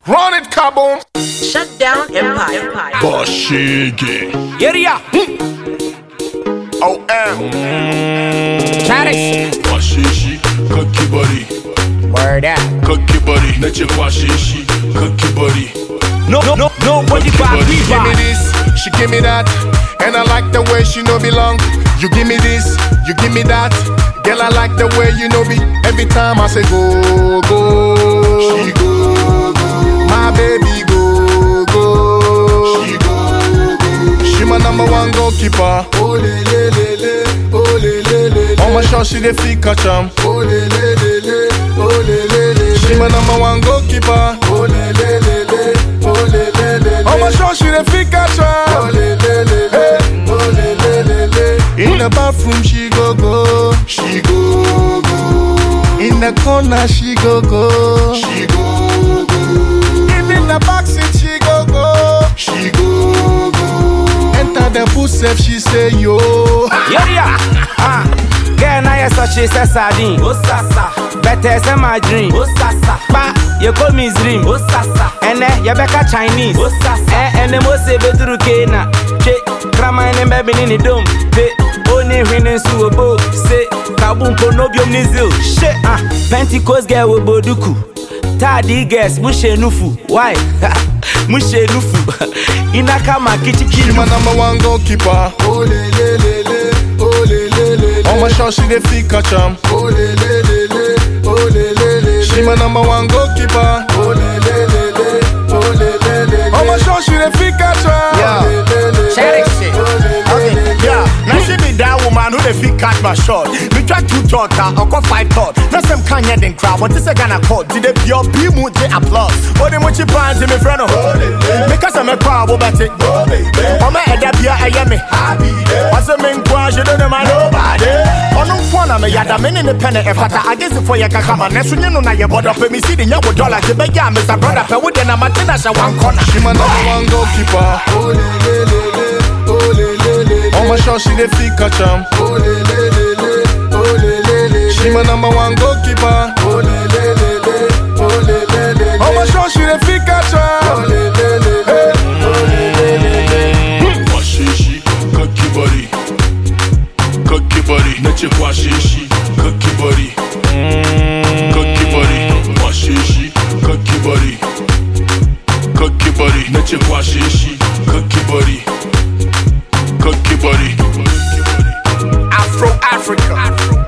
Run it, Kaboom. Shut down Empire. Bashigi. Area. OM. Charis. Bashishi. Cookie buddy. Word up. Cookie buddy. Nache bashishi. Cookie buddy. Nobody back me She give me this, she give me that, and I like the way she know belong. You give me this, you give me that, girl I like the way you know be. Every time I say go, go, she go, go. My baby go, go, she go, go. She my number one goalkeeper. Oh le le le le, oh le le le le. On my shot she dey fit catch 'em. Oh le le le le, oh le le le. She my number one goalkeeper. Oh le le le le. On my show, she the fit catch her. In the bathroom, she go go. She go go. In the corner, she go go. She go go. Even the backseat, she go go. She go go. Enter the bus, she say yo. Yeah. Girl, now you're such a sardine. Oh sasa. Better than my dream. Oh sasa. Ba, you call me dream. Oh sasa. And then you back Chinese. Oh sasa. And the most better Kena. Che, Krama and baby in the dome. Pe, only winning suabo. Say, Kabum Konobium Nizil. Shit, Pentecost girl with Boduku. Tadi guess, Mushe Nufu. Why? Mushe Nufu. Inakama Kichiki. She my number one goalkeeper. Oh le le le le. Oh le le le. On my shot, she the fit catch 'em. Oh le le le le. Oh le le le. She my number one goalkeeper. Oh le le le le. Oh le le le. On my shot, she the fit catch 'em. Yeah. Share it shit. Okay. Yeah. Now she be that woman who the fit catch my shot. Me try to talk her, I got 5 thoughts. Now some can't get in crowd. What is a Ghana call? Did they be your people they applause? Oh, they want you pants in me friend of because I'm a crowd over it. I'm a head up here, I am me. What's a main crash? You don't know my nobody. On no one, I'm a yada man in the pen and fata. I guess for your kakama. Next you know, you bought up me see the young dollar. You beg ya, Mr. Brother, but with them, I'm a tenasha one corner. She my number one goalkeeper. Oh le le le le. Oh le le le. On my shot, she the fit catch 'em. Oh le le le le. Oh le le le. She my number one goalkeeper. Oh le le le le. Oh le le le. On my shot, she the fit catch 'em. Oh le le le le. Oh le le le. Washishi, cookie buddy. Cookie buddy. Nache washishi, cookie buddy. Cookie buddy. Washishi, cookie buddy. Cookie buddy. Nache washishi, cookie buddy. Cookie buddy. Afro Africa.